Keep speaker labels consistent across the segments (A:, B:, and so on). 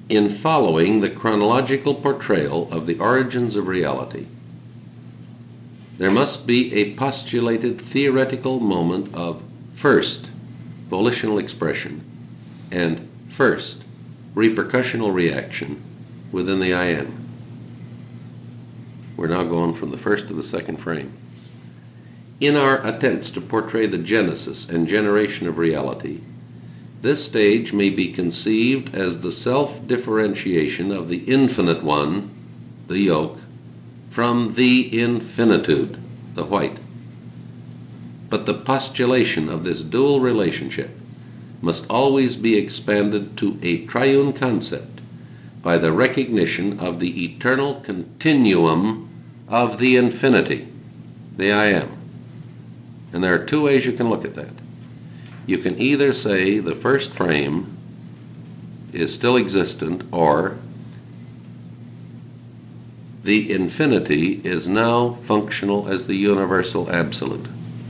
A: in following the chronological portrayal of the origins of reality, there must be a postulated theoretical moment of first volitional expression and first repercussional reaction within the I am. We're now going from the first to the second frame. In our attempts to portray the genesis and generation of reality, this stage may be conceived as the self-differentiation of the infinite one, the yoke, from the infinitude, the white. But the postulation of this dual relationship must always be expanded to a triune concept by the recognition of the eternal continuum of the infinity, the I am. And there are two ways you can look at that. You can either say the first frame is still existent, or the infinity is now functional as the universal absolute.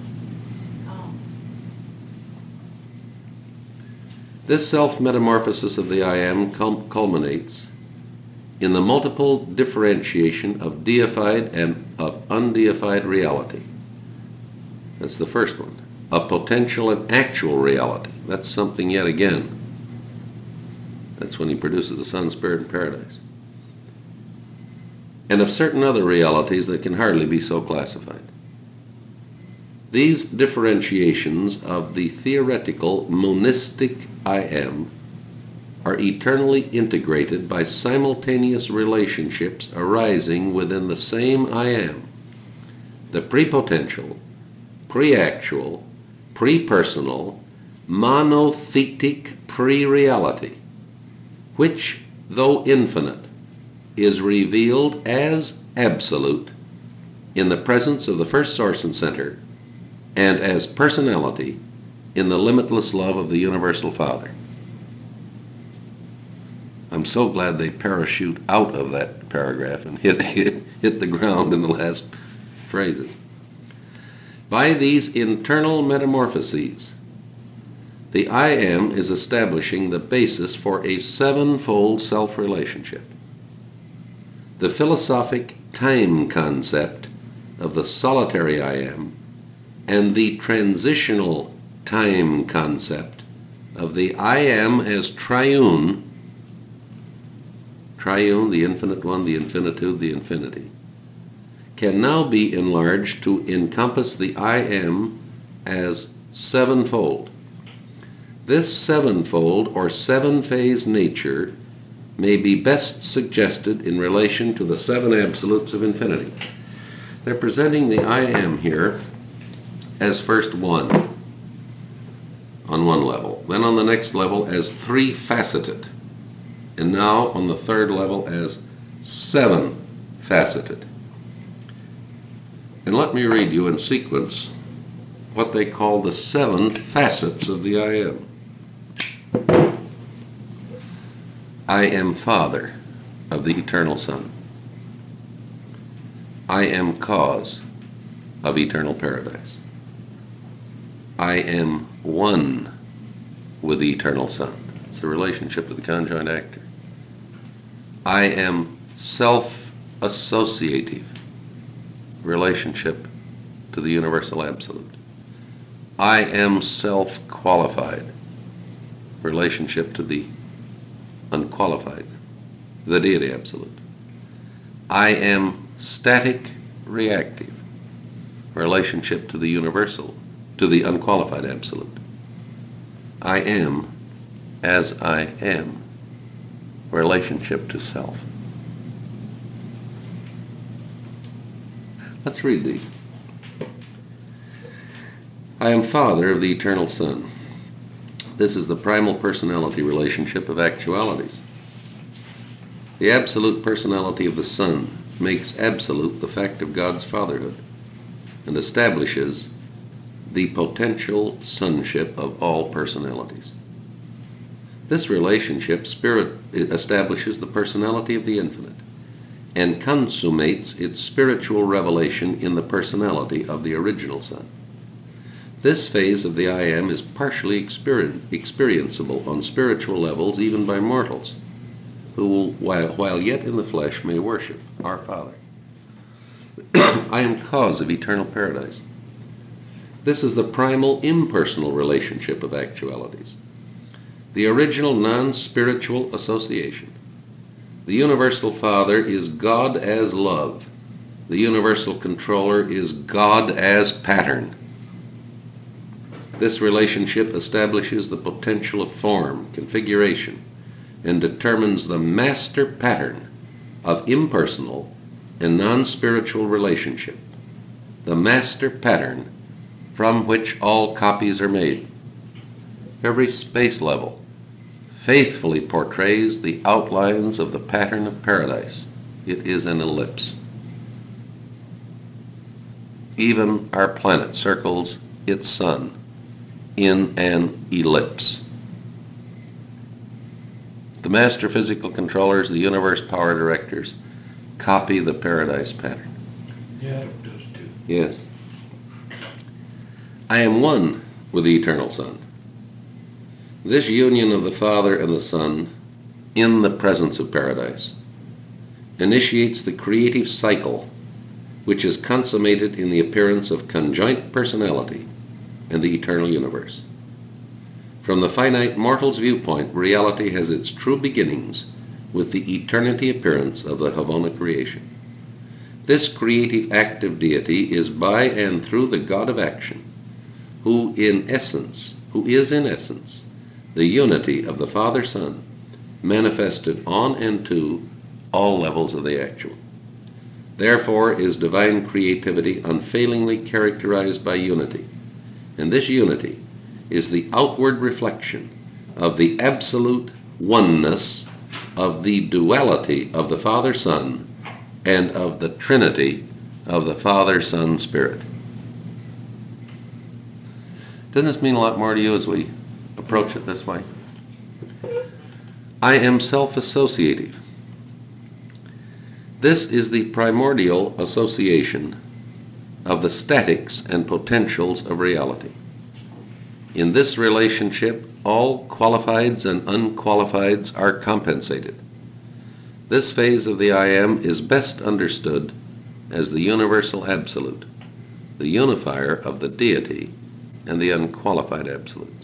A: This self-metamorphosis of the I am culminates in the multiple differentiation of deified and of undeified reality. That's the first one. Of potential and actual reality. That's something yet again. That's when he produces the Son, Spirit, and Paradise. And of certain other realities that can hardly be so classified. These differentiations of the theoretical monistic I am are eternally integrated by simultaneous relationships arising within the same I am. The pre-potential, pre-actual, pre-personal, monothetic pre-reality, which, though infinite, is revealed as absolute in the presence of the first source and center, and as personality in the limitless love of the universal Father. I'm so glad they parachute out of that paragraph and hit the ground in the last phrases. By these internal metamorphoses, the I am is establishing the basis for a sevenfold self-relationship. The philosophic time concept of the solitary I am and the transitional time concept of the I am as triune, the infinite one, the infinitude, the infinity, can now be enlarged to encompass the I am as sevenfold. This sevenfold or seven-phase nature may be best suggested in relation to the seven absolutes of infinity. They're presenting the I am here as first one on one level, then on the next level as three-faceted, and now on the third level as seven-faceted. And let me read you in sequence what they call the seven facets of the I am. I am Father of the Eternal Son. I am Cause of Eternal Paradise. I am one with the Eternal Son. It's the relationship of the conjoined actor. I am self-associative, relationship to the universal absolute. I am self-qualified, relationship to the unqualified, the deity absolute. I am static reactive, relationship to the universal, to the unqualified absolute. I am as I am, relationship to self. Let's read these. I am Father of the Eternal Son. This is the primal personality relationship of actualities. The absolute personality of the Son makes absolute the fact of God's fatherhood and establishes the potential sonship of all personalities. This relationship establishes the personality of the infinite and consummates its spiritual revelation in the personality of the original Son. This phase of the I am is partially experienceable on spiritual levels even by mortals, who, while yet in the flesh, may worship our Father. I am cause of eternal paradise. This is the primal impersonal relationship of actualities, the original non-spiritual association. The universal Father is God as love. The universal controller is God as pattern. This relationship establishes the potential of form, configuration, and determines the master pattern of impersonal and non-spiritual relationship, the master pattern from which all copies are made. Every space level faithfully portrays the outlines of the pattern of paradise. It is an ellipse. Even our planet circles its sun in an ellipse. The master physical controllers, the universe power directors, copy the paradise pattern.
B: Yeah, it does too.
A: Yes. I am one with the eternal Son. This union of the Father and the Son in the presence of paradise initiates the creative cycle which is consummated in the appearance of conjoint personality and the eternal universe. From the finite mortal's viewpoint, reality has its true beginnings with the eternity appearance of the Havona creation. This creative act of deity is by and through the God of action, who is in essence the unity of the Father-Son, manifested on and to all levels of the actual. Therefore is divine creativity unfailingly characterized by unity, and this unity is the outward reflection of the absolute oneness of the duality of the Father-Son and of the Trinity of the Father, Son, Spirit. Doesn't this mean a lot more to you as we approach it this way? I am self-associative. This is the primordial association of the statics and potentials of reality. In this relationship, all qualifieds and unqualifieds are compensated. This phase of the I Am is best understood as the universal absolute, the unifier of the deity and the unqualified absolutes.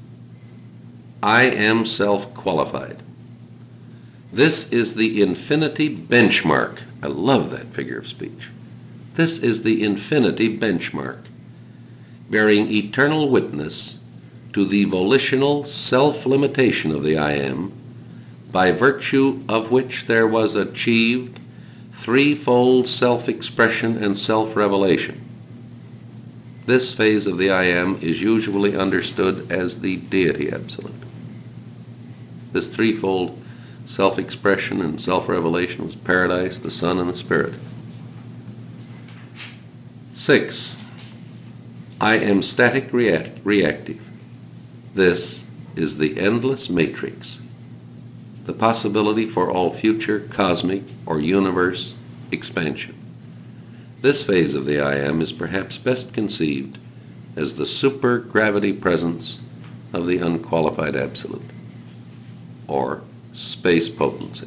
A: I am self-qualified. This is the infinity benchmark. I love that figure of speech. This is the infinity benchmark, bearing eternal witness to the volitional self-limitation of the I Am, by virtue of which there was achieved threefold self-expression and self-revelation. This phase of the I Am is usually understood as the deity absolute. This threefold self-expression and self-revelation was paradise, the Son, and the Spirit. 6. I am static reactive. This is the endless matrix, the possibility for all future cosmic or universe expansion. This phase of the I Am is perhaps best conceived as the supergravity presence of the unqualified absolute, or space potency.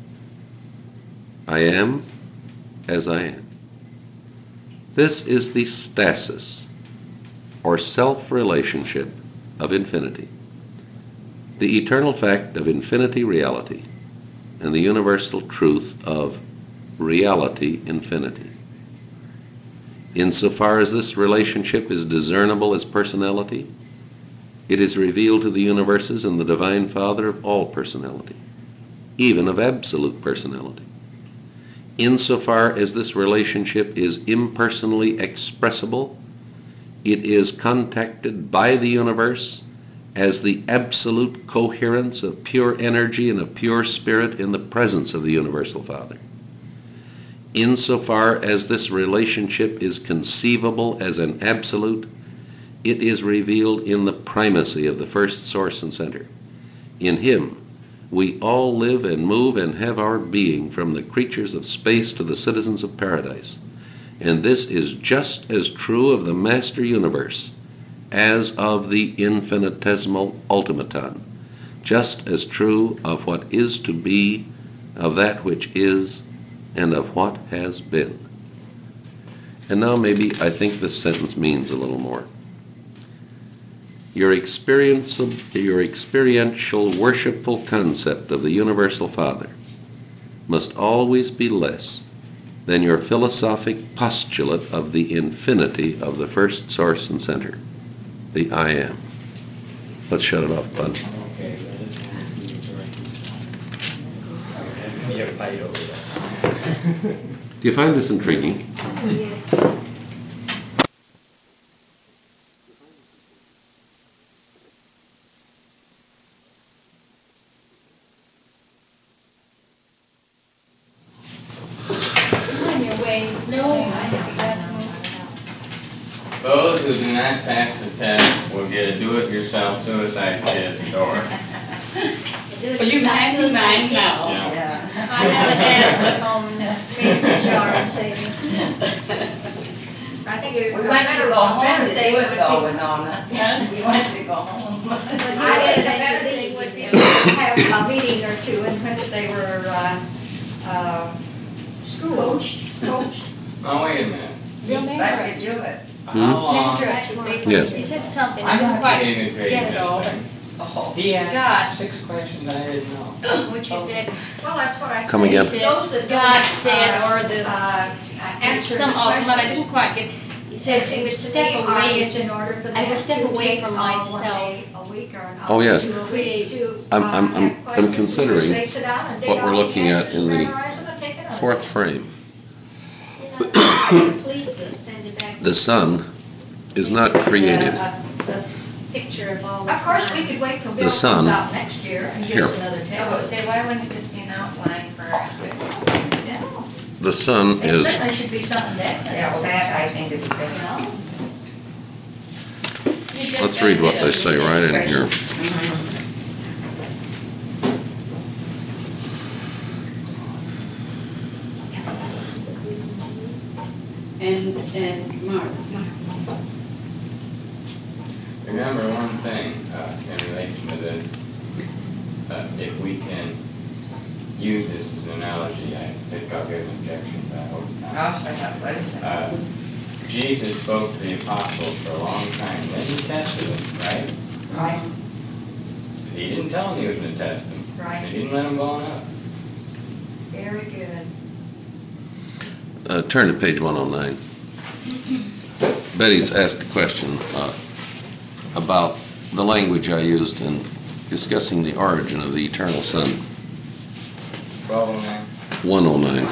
A: I am as I am. This is the stasis, or self-relationship of infinity, the eternal fact of infinity reality, and the universal truth of reality infinity. Insofar as this relationship is discernible as personality, it is revealed to the universes and the Divine Father of all personality, even of absolute personality. Insofar as this relationship is impersonally expressible, it is contacted by the universe as the absolute coherence of pure energy and of pure spirit in the presence of the Universal Father. Insofar as this relationship is conceivable as an absolute, it is revealed in the primacy of the first source and center. In Him, we all live and move and have our being, from the creatures of space to the citizens of paradise. And this is just as true of the master universe as of the infinitesimal automaton, just as true of what is to be, of that which is, and of what has been. And now maybe I think this sentence means a little more. Your experiential worshipful concept of the Universal Father must always be less than your philosophic postulate of the infinity of the first source and center, the I Am. Let's shut it off, bud.
B: Okay, you have a fight over that.
A: Do you find this intriguing?
C: Yes. On your way. No,
D: Those who do not pass the test will get a do-it-yourself suicide kit at the door.
C: Well, you mind now.
D: Yeah.
C: I have an asthma on mason jar, I'm saying.
E: I think it
F: We
E: would
F: want you to go home to do it though,
E: would
F: Winona. We want you to go home.
E: I think a better thing would be to have a meeting or two in which they were, coached.
D: Oh, wait a minute.
C: Bill
F: But
C: Maverick.
F: to do it.
D: How long?
A: Yes.
C: You said something,
D: I
C: I didn't
D: don't
C: quite
D: even pay
C: get it all, but
D: attention.
F: Oh.
D: He
C: God.
D: asked 6 questions I didn't know.
C: what you said,
E: Well, that's what I said.
A: Come again.
E: Those that
C: God
E: don't,
C: said, or the,
E: answer the
C: some of them, but I didn't
E: questions.
C: quite get, he said she would step away.
E: It's in order for them
C: I would step
E: to
C: away
E: take
C: from
E: on
C: myself.
E: one day a week or an hour.
A: Oh, yes.
E: to a week to,
A: I'm
E: have questions.
A: considering
E: They sit down and dig
A: what we're
E: out
A: looking
E: the
A: at
E: answers,
A: in the
E: memorize them, and take it on.
A: Fourth frame.
C: The police that sends it back.
A: The Son is not created.
C: The picture of all the.
E: Of course, we could wait till
A: The
E: Bill comes
A: sun-
E: out next year and
A: Here.
E: gives another
F: I would
E: table.
F: say, why wouldn't it just be an outline first?
E: Yeah.
A: The Son
E: It
A: is,
E: certainly should be something definite.
F: Yeah, well, that I think is good.
E: No?
A: let's read what they say right in here.
C: And Mark.
D: Remember one thing in relation to this. If we can use this as an analogy, I think I'll get an objection, but I hope not.
F: Gosh, I have, what is
D: Uh,
F: it?
D: Jesus spoke to the apostles for a long time, then he tested them, right?
F: Right.
D: He didn't tell them he was going to test them.
E: Right.
D: He didn't let them go on up.
E: Very good.
A: Turn to page 109. Betty's asked a question about the language I used in discussing the origin of the eternal Son.
D: 1209.
A: 109.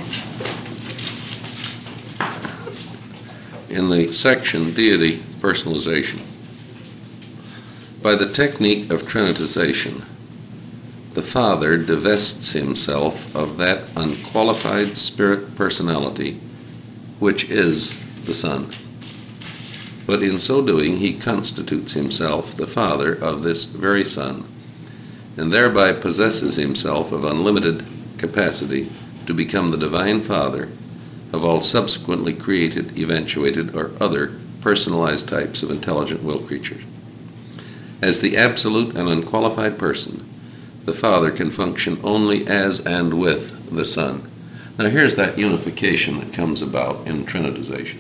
A: In the section Deity Personalization. By the technique of Trinitization, the Father divests himself of that unqualified spirit personality which is the Son. But in so doing, he constitutes himself the Father of this very Son, and thereby possesses himself of unlimited capacity to become the Divine Father of all subsequently created, eventuated, or other personalized types of intelligent will creatures. As the absolute and unqualified person, the Father can function only as and with the Son. Now here's that unification that comes about in Trinitization.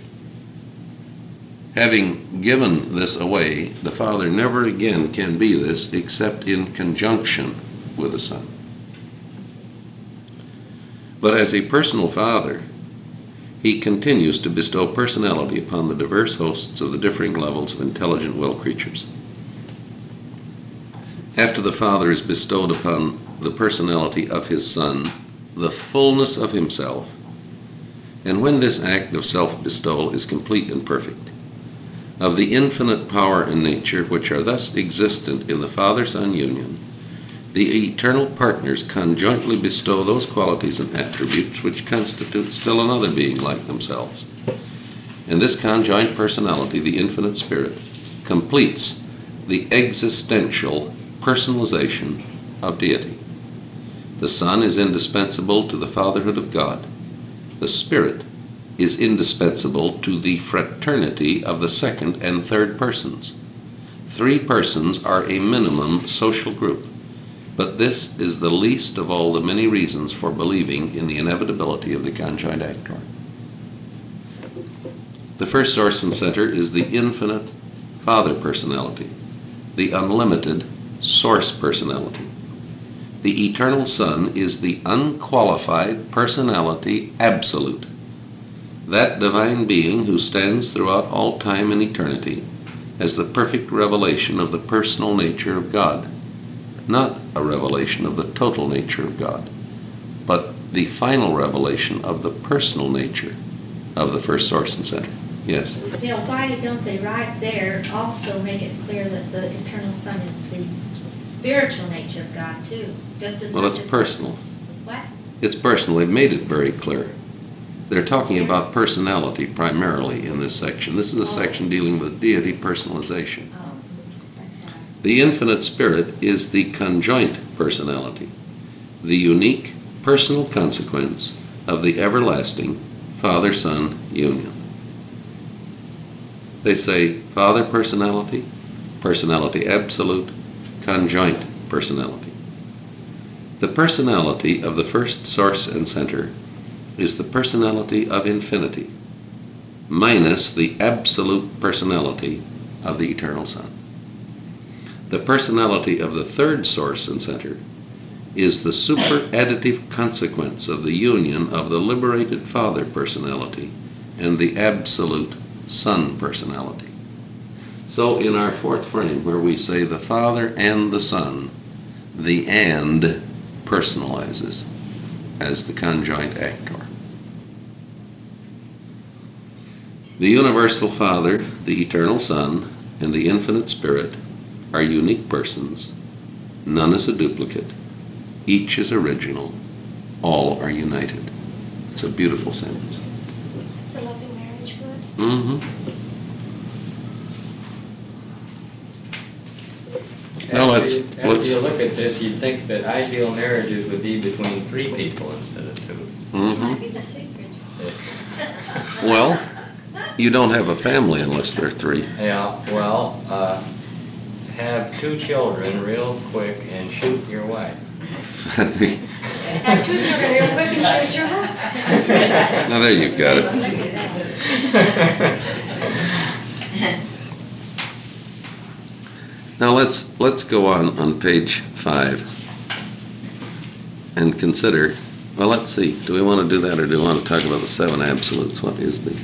A: Having given this away, the Father never again can be this except in conjunction with the Son. But as a personal Father, he continues to bestow personality upon the diverse hosts of the differing levels of intelligent will creatures. After the Father is bestowed upon the personality of his Son, the fullness of himself, and when this act of self-bestowal is complete and perfect, of the infinite power and nature which are thus existent in the Father-Son union, the eternal partners conjointly bestow those qualities and attributes which constitute still another being like themselves. And this conjoint personality, the infinite spirit, completes the existential personalization of deity. The Son is indispensable to the fatherhood of God. The Spirit is indispensable to the fraternity of the second and third persons. Three persons are a minimum social group, But this is the least of all the many reasons for believing in the inevitability of the conjoint actor. The first source and center is the infinite Father personality, the unlimited Source personality. The eternal Son is the unqualified personality absolute, that divine being who stands throughout all time and eternity as the perfect revelation of the personal nature of God, not a revelation of the total nature of God, but the final revelation of the personal nature of the first source and center. Yes?
C: Bill, why don't they right there also make it clear that the eternal Son is the spiritual nature of God too? Just as
A: Well,
C: much
A: it's
C: as-
A: personal.
C: What?
A: It's personal. They've made it very clear. They're talking about personality primarily in this section. This is a section dealing with deity personalization.
C: Oh,
A: The infinite spirit is the conjoint personality, the unique personal consequence of the everlasting Father-Son union. They say Father personality, personality absolute, conjoint personality. The personality of the first source and center is the personality of infinity, minus the absolute personality of the eternal Son. The personality of the third source and center is the super-additive consequence of the union of the liberated Father personality and the absolute Son personality. So in our fourth frame, where we say the Father and the Son, the "and" personalizes as the conjoint actor. The universal Father, the eternal Son, and the infinite Spirit are unique persons. None is a duplicate. Each is original. All are united. It's a beautiful sentence.
C: it's a loving marriage good.
A: Mm-hmm. Now let's-
D: After you look at this, you'd think that ideal marriages would be between 3 people instead of 2.
A: Mm-hmm.
C: Might be the secret.
A: Well, you don't have a family unless there are 3.
D: Yeah, well, have 2 children real quick and shoot your wife.
C: Have 2 children real quick and shoot your husband.
A: Now there you've got it.
C: Look at this.
A: Now let's go on page 5 and consider, well, let's see, do we want to do that or do we want to talk about the 7 absolutes? What is the...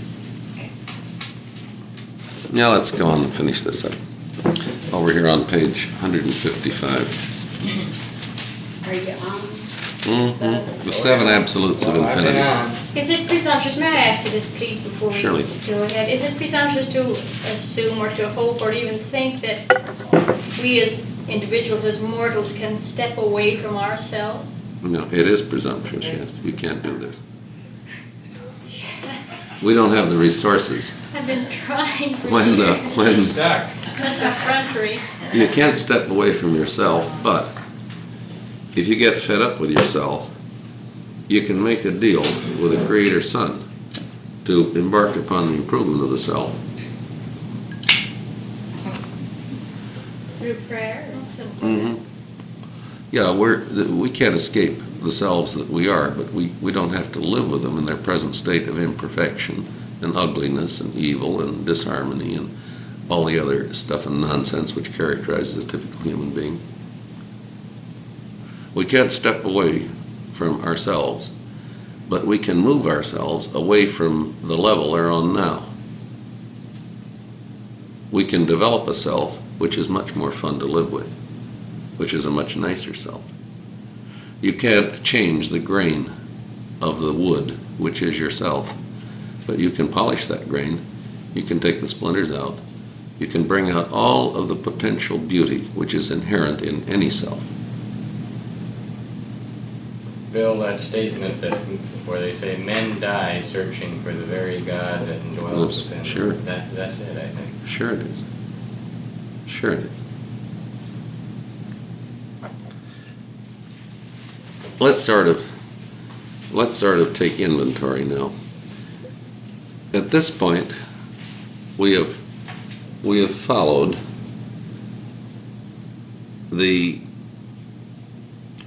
A: Now let's go on and finish this up. Over here on page 155.
G: Are you on?
A: The 7 absolutes of
D: Well, I've been
A: infinity.
D: on.
C: Is it presumptuous, may I ask you this please before we
A: Surely.
C: go ahead? Is it presumptuous to assume or to hope or to even think that we as individuals, as mortals, can step away from ourselves?
A: No, it is presumptuous, yes. You can't do this. We don't have the resources.
C: I've been trying for
A: When
C: years.
D: Stuck.
C: Such effrontery.
A: You can't step away from yourself, but if you get fed up with yourself, you can make a deal with a Creator Son to embark upon the improvement of the self.
C: Through prayer, and simple.
A: Mm-hmm. Yeah, we can't escape the selves that we are, but we don't have to live with them in their present state of imperfection and ugliness and evil and disharmony and all the other stuff and nonsense which characterizes a typical human being. We can't step away from ourselves, but we can move ourselves away from the level they're on now. We can develop a self which is much more fun to live with, which is a much nicer self. You can't change the grain of the wood, which is yourself, but you can polish that grain. You can take the splinters out. You can bring out all of the potential beauty which is inherent in any self.
D: Bill, that statement that where they say men die searching for the very God that dwells
A: Yes,
D: within
A: sure.
D: them. That's it, I think.
A: Sure it is. Sure it is. Let's sort of take inventory now. At this point, we have followed the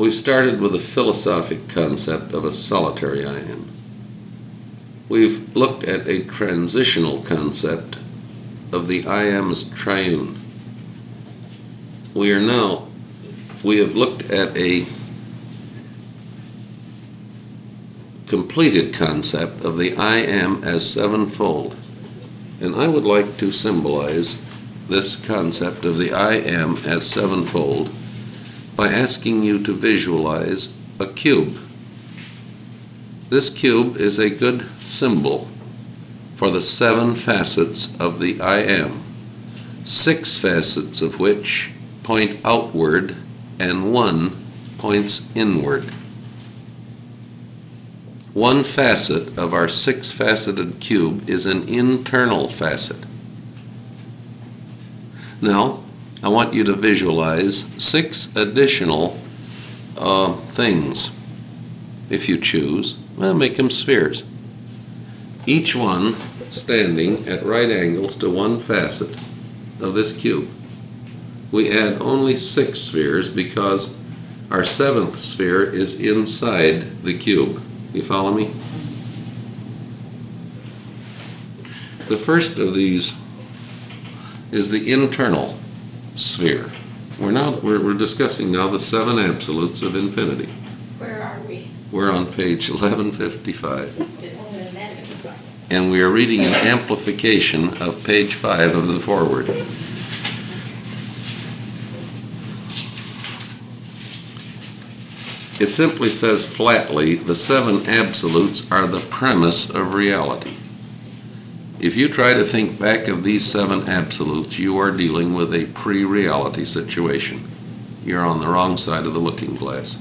A: We've started with a philosophic concept of a solitary I am. We've looked at a transitional concept of the I am as triune. We have looked at a completed concept of the I am as sevenfold. And I would like to symbolize this concept of the I am as sevenfold by asking you to visualize a cube. This cube is a good symbol for the 7 facets of the I am, 6 facets of which point outward and 1 points inward. 1 facet of our 6-faceted cube is an internal facet. Now, I want you to visualize 6 additional things, if you choose. Well, make them spheres. Each one standing at right angles to 1 facet of this cube. We add only 6 spheres because our 7th sphere is inside the cube. You follow me? The first of these is the internal sphere. We're discussing now the 7 absolutes of infinity.
C: Where are we?
A: We're on page 1155. And we are reading an amplification of page 5 of the foreword. It simply says flatly, the 7 absolutes are the premise of reality. If you try to think back of these 7 absolutes, you are dealing with a pre-reality situation. You're on the wrong side of the looking glass.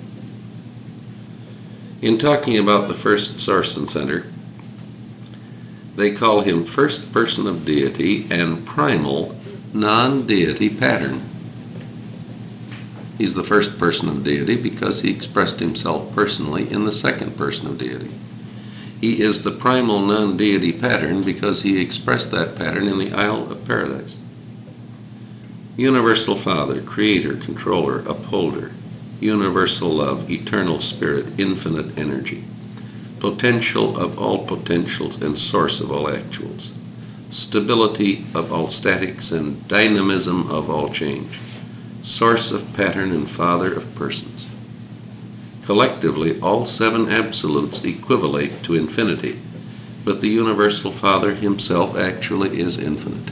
A: In talking about the first source and center, they call him first person of deity and primal non-deity pattern. He's the first person of deity because he expressed himself personally in the second person of deity. He is the primal non-deity pattern because he expressed that pattern in the Isle of Paradise. Universal Father, Creator, Controller, Upholder, Universal Love, Eternal Spirit, Infinite Energy, Potential of all potentials and Source of all actuals, Stability of all statics and Dynamism of all change, Source of pattern and Father of persons. Collectively, all 7 absolutes equivalate to infinity, but the Universal Father himself actually is infinite.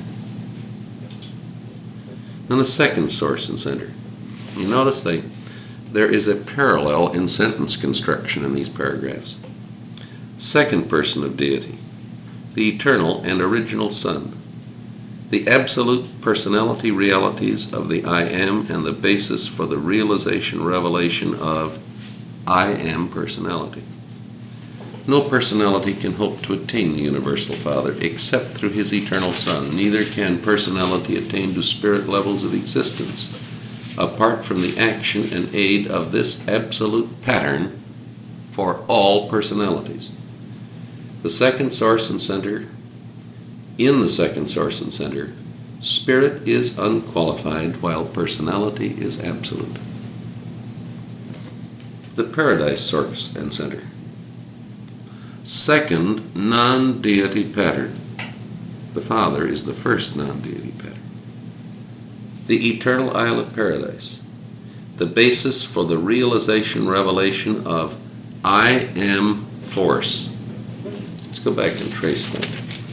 A: And the second source and center. You notice there is a parallel in sentence construction in these paragraphs. Second person of deity, the eternal and original Son, the absolute personality realities of the I am and the basis for the realization revelation of I am personality. No personality can hope to attain the Universal Father except through his eternal Son. Neither can personality attain to spirit levels of existence apart from the action and aid of this absolute pattern for all personalities. The second source and center, in the second source and center, spirit is unqualified while personality is absolute. The paradise source and center. Second non-deity pattern. The Father is the first non-deity pattern. The eternal Isle of Paradise. The basis for the realization revelation of I am force. Let's go back and trace that.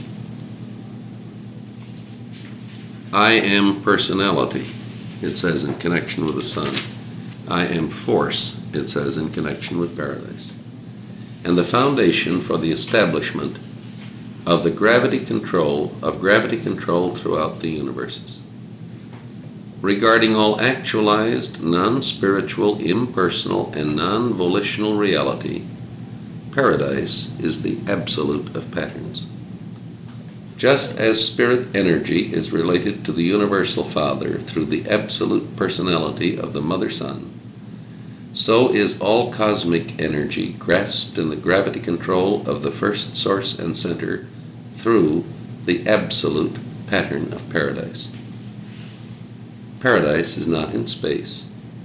A: I am personality, it says in connection with the Son. I am force, it says in connection with paradise. And the foundation for the establishment of the gravity control throughout the universes. Regarding all actualized, non-spiritual, impersonal, and non-volitional reality, paradise is the absolute of patterns. Just as spirit energy is related to the Universal Father through the absolute personality of the Mother Son, so is all cosmic energy grasped in the gravity control of the first source and center through the absolute pattern of paradise. Paradise is not in space.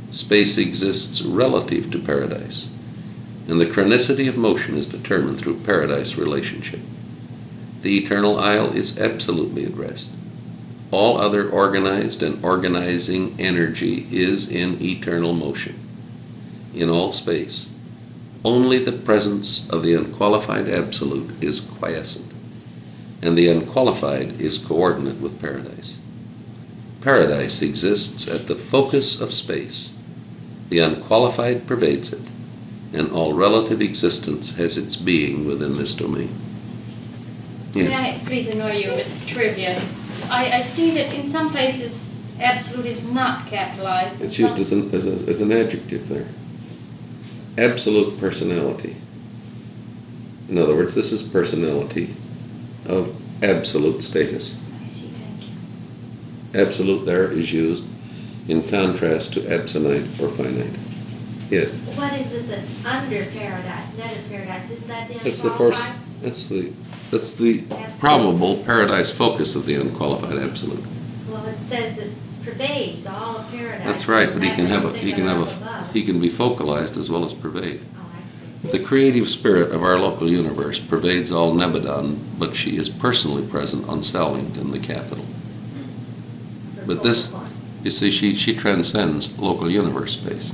A: Space exists relative to paradise, and the chronicity of motion is determined through paradise relationship. The eternal isle is absolutely at rest. All other organized and organizing energy is in eternal motion. In all space, only the presence of the unqualified absolute is quiescent, and the unqualified is coordinate with paradise. Paradise exists at the focus of space. The unqualified pervades it, and all relative existence has its being within this domain.
C: May
A: Yes.
C: I please annoy you with trivia? I see that in some places absolute is not capitalized.
A: It's used as an adjective there. Absolute personality. In other words, this is personality of absolute status.
C: I see, thank you.
A: Absolute there is used in contrast to absonite or finite. Yes.
E: What is it that's under paradise, net of paradise? Isn't that the
A: That's the first,
E: unqualified?
A: that's the probable paradise focus of the unqualified absolute.
E: Well, it says it pervades all of paradise.
A: That's right, but he can be focalized as well as pervade.
E: Oh, I see.
A: The creative spirit of our local universe pervades all Nebadon, but she is personally present on Salvington, the capital. But this, you see, she transcends local universe space.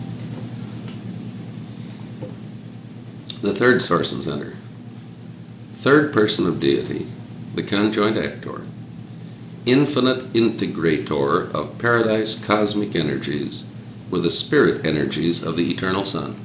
A: The third source and center. Third person of deity, the conjoint actor, infinite integrator of paradise cosmic energies with the spirit energies of the eternal Son.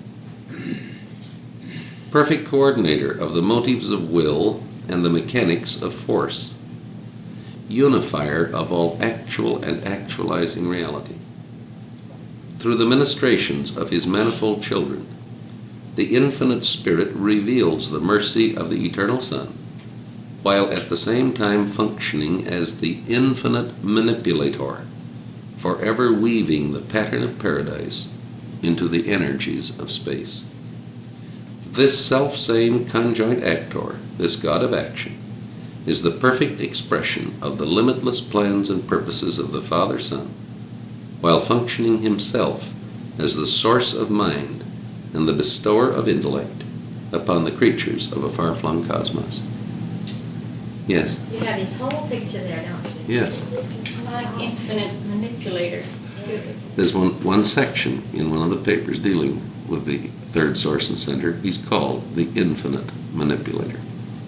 A: Perfect coordinator of the motives of will and the mechanics of force. Unifier of all actual and actualizing reality. Through the ministrations of his manifold children, the infinite spirit reveals the mercy of the eternal Son, while at the same time functioning as the infinite manipulator, forever weaving the pattern of paradise into the energies of space. This self-same conjoint actor, this God of action, is the perfect expression of the limitless plans and purposes of the Father-Son, while functioning himself as the source of mind and the bestower of intellect upon the creatures of a far-flung cosmos. Yes?
E: You have his whole picture there, don't you?
A: Yes.
C: Like infinite manipulator.
A: There's one section in one of the papers dealing with the third source and center. He's called the infinite manipulator.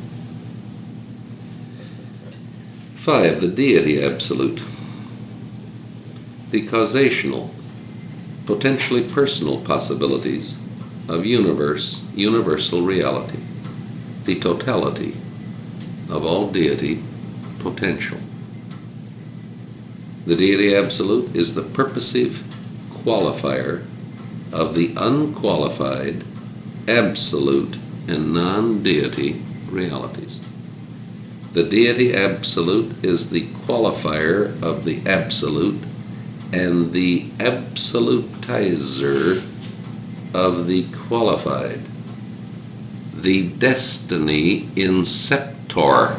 A: 5. The deity absolute. The causational, potentially personal possibilities of universal reality. The totality of all deity potential. The deity absolute is the purposive qualifier of the unqualified, absolute, and non-deity realities. The deity absolute is the qualifier of the absolute and the absolutizer of the qualified. The destiny inceptor.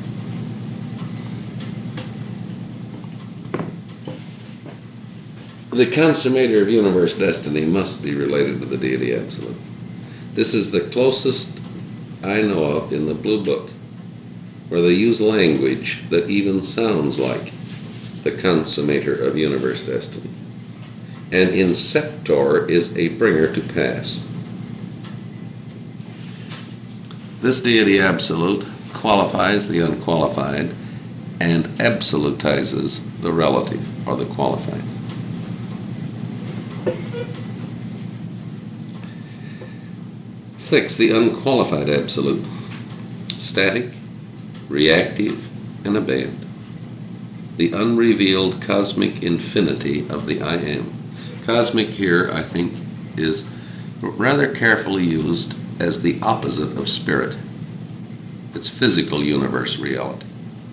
A: The consummator of universe destiny must be related to the deity absolute. This is the closest I know of in the Blue Book where they use language that even sounds like the consummator of universe destiny. And inceptor is a bringer to pass. This deity absolute qualifies the unqualified and absolutizes the relative or the qualified. Six, the unqualified absolute. Static, reactive, and abandoned. The unrevealed cosmic infinity of the I Am. Cosmic here, I think, is rather carefully used as the opposite of spirit. It's physical universe reality.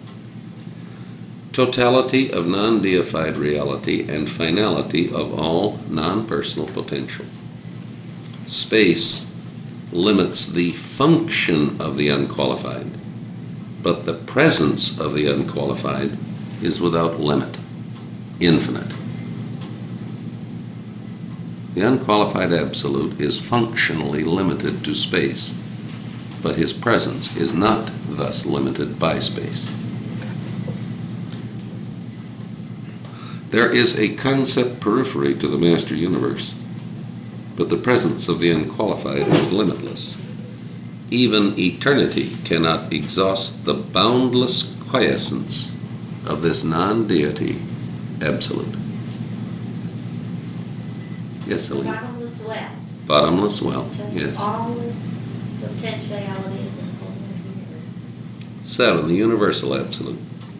A: Totality of non-deified reality and finality of all non-personal potential. Space limits the function of the unqualified, but the presence of the unqualified is without limit, infinite. The unqualified absolute is functionally limited to space, but his presence is not thus limited by space. There is a concept periphery to the master universe, but the presence of the unqualified is limitless. Even eternity cannot exhaust the boundless quiescence of this non-deity absolute. Yes, Celine?
E: Bottomless well.
A: Bottomless well,
E: Just
A: yes.
E: all the potentialities in the whole universe.
A: 7, the universal absolute.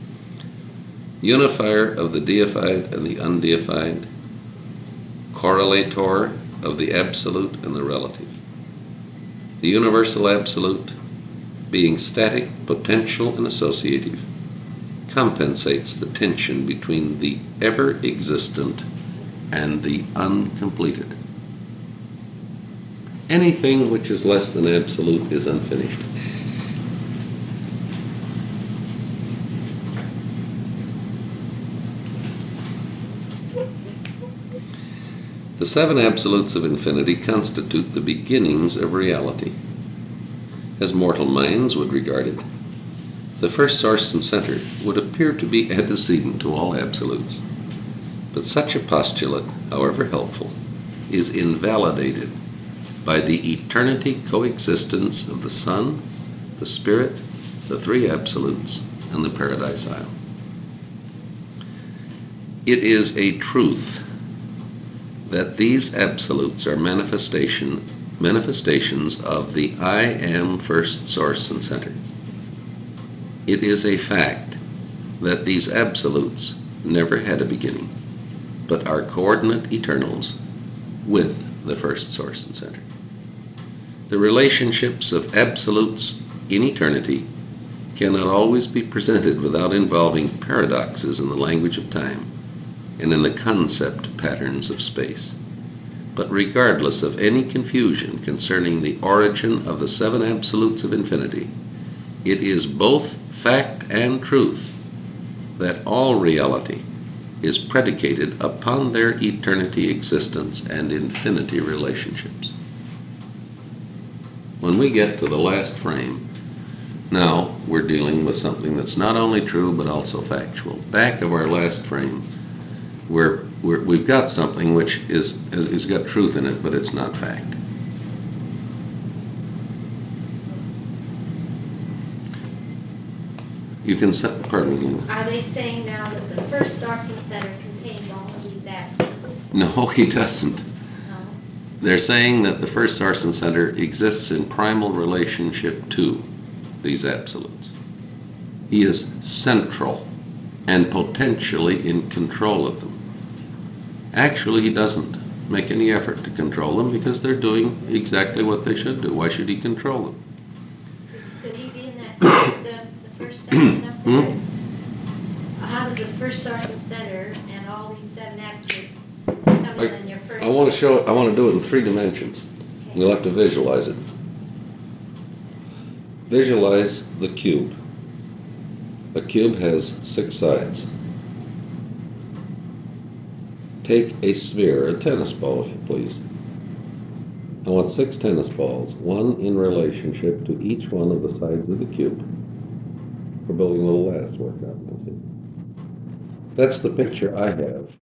A: Unifier of the deified and the undeified, correlator of the absolute and the relative. The universal absolute, being static, potential, and associative, compensates the tension between the ever-existent and the uncompleted. Anything which is less than absolute is unfinished. The 7 absolutes of infinity constitute the beginnings of reality, as mortal minds would regard it. The first source and center would appear to be antecedent to all absolutes. But such a postulate, however helpful, is invalidated by the eternity coexistence of the Son, the Spirit, the 3 absolutes, and the Paradise Isle. It is a truth that these absolutes are manifestations of the I Am first source and center. It is a fact that these absolutes never had a beginning, but are coordinate eternals with the first source and center. The relationships of absolutes in eternity cannot always be presented without involving paradoxes in the language of time and in the concept patterns of space. But regardless of any confusion concerning the origin of the 7 absolutes of infinity, it is both fact and truth that all reality is predicated upon their eternity existence and infinity relationships. When we get to the last frame, now we're dealing with something that's not only true but also factual. Back of our last frame, we've got something which is got truth in it, but it's not fact. You can set, pardon me.
E: Are they saying now that the first source and center contains all of these absolutes?
A: No, he doesn't.
E: No.
A: They're saying that the first source and center exists in primal relationship to these absolutes. He is central and potentially in control of them. Actually, he doesn't make any effort to control them because they're doing exactly what they should do. Why should he control them?
E: Could he be in that the first section up there? How does the first source and center and all these 7 absolutes come in your first?
A: I want to do it in 3 dimensions. You'll have to visualize it. Visualize the cube. A cube has 6 sides. Take a sphere, a tennis ball, if you please. I want 6 tennis balls, one in relationship to each one of the sides of the cube. We're building a little lattice work out, you see. That's the picture I have